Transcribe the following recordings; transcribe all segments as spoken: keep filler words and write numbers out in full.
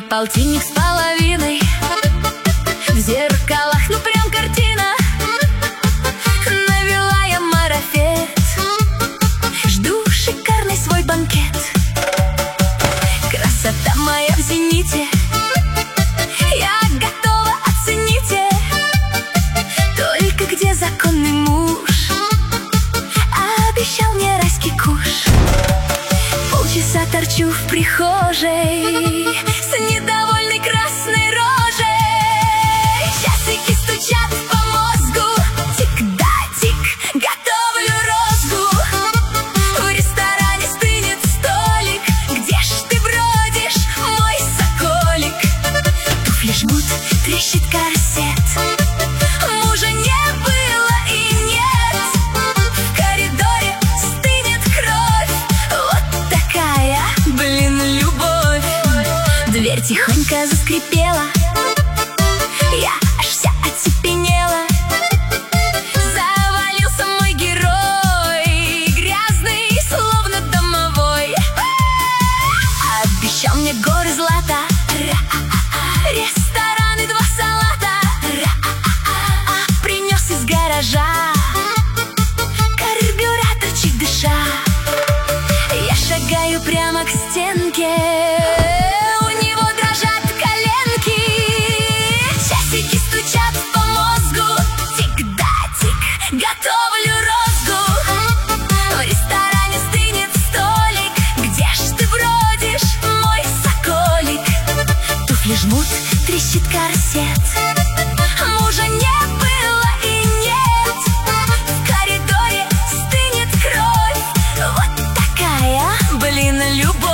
полтинник с половиной. В зеркалах, ну прям картина. Навела я марафет, жду шикарный свой банкет. Красота моя в зените, я готова, оцените. Только где законный муж? Обещал мне райский куш. Полчаса торчу в прихожей с недовольной красной рожей. Часики стучат по мозгу, тик-да-тик, готовлю розгу. В ресторане стынет столик, где ж ты бродишь, мой соколик? Туфли жмут, трещит корсет, мужа не было и нет. В коридоре стынет кровь, вот такая, блин, любовь. Дверь тихонько заскрипела, я аж вся оцепенела. Завалился мой герой, грязный, словно домовой. Обещал мне горы злата, рестораны, два салата. Принес из гаража карбюратор, чик дыша. Я шагаю прямо к стенке, у него дрожат коленки. Часики стучат по мозгу, тик-да-тик, готовлю розгу. В ресторане стынет столик, где ж ты бродишь, мой соколик? Туфли жмут, трещит корсет, мужа не было и нет. В коридоре стынет кровь, вот такая, блин, любовь.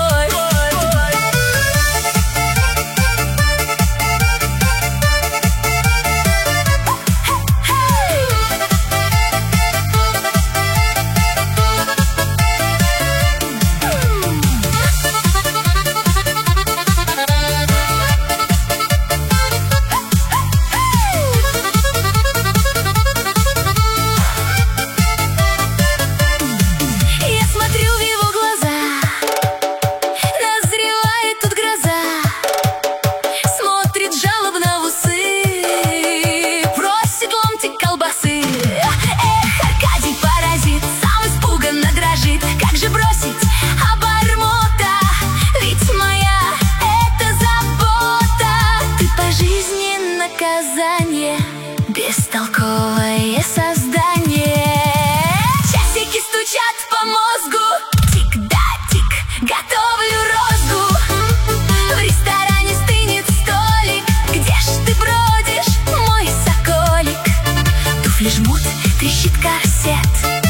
Я смотрю в его глаза, назревает тут гроза. Смотрит жалобно в усы, просит ломтик колбасы. Эх, Аркадий паразит, сам испуганно дрожит. Как же бросить обормота? Ведь моя это забота. Ты по жизни наказание, бестолковое создание. Часики стучат по мозгу, тик-да-тик, готовлю розгу. В ресторане стынет столик, где ж ты бродишь, мой соколик? Туфли жмут, трещит корсет,